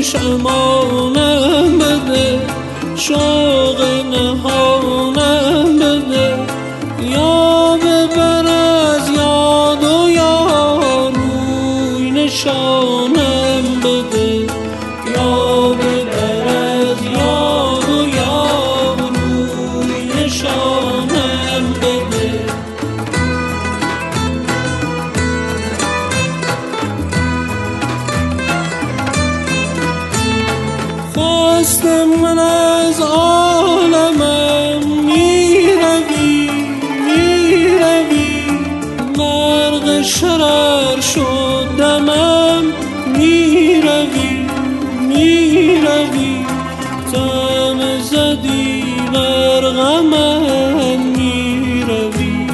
دوش امانم بده، شوق نهانم بده، یا ببر از یاد و یا روی نشانم بده، یا ببر از یاد و یا روی نشانم بده. خواستم من از عالمم میروی غرق شرر شد دمم، میروی تم زدی بر غمم، میروی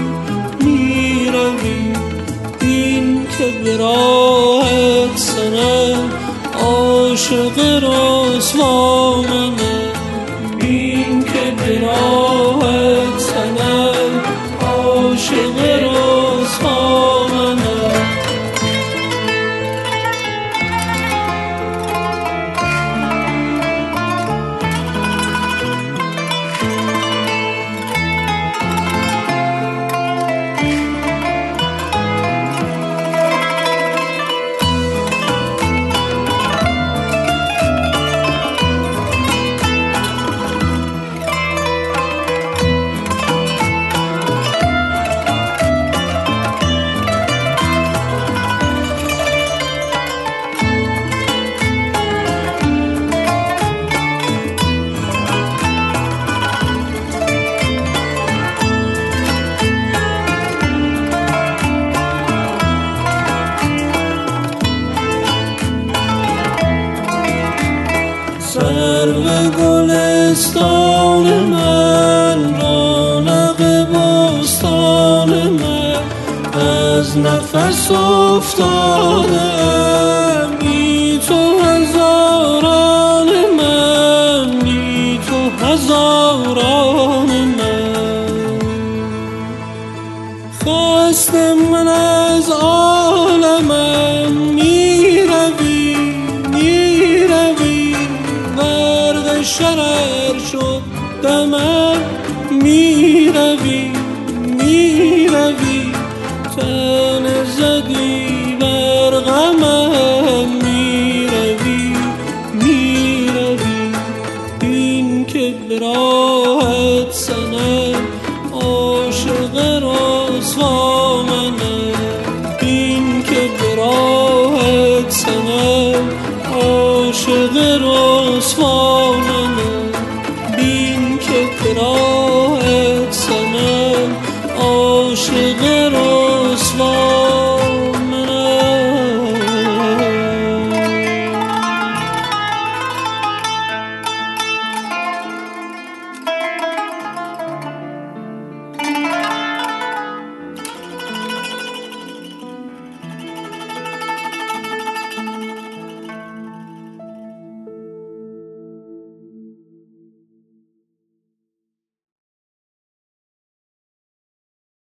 این که به راهت سرم عاشق رسوا منم، این که به راهت سرم عاشق رسوا منم. سرو گلستان من، رونق بستان من، از نفس افتادم بی تو هزاران من، بی تو هزاران من. خواستم من از عالمم میروی غرق شرر شد دمم،